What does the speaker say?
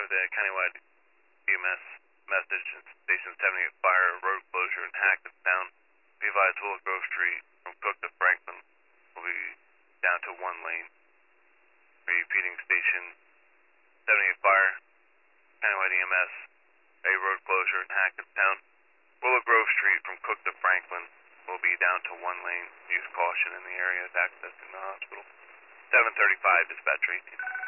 the countywide EMS message. Station 78 fire, road closure in Hackettstown. Be advised Willow Grove Street from Cook to Franklin will be down to one lane. Repeating station 78 fire, countywide EMS, a road closure in Hackettstown. Willow Grove Street from Cook to Franklin will be down to one lane. Use caution in the area as accessing the hospital. 735 dispatch rate.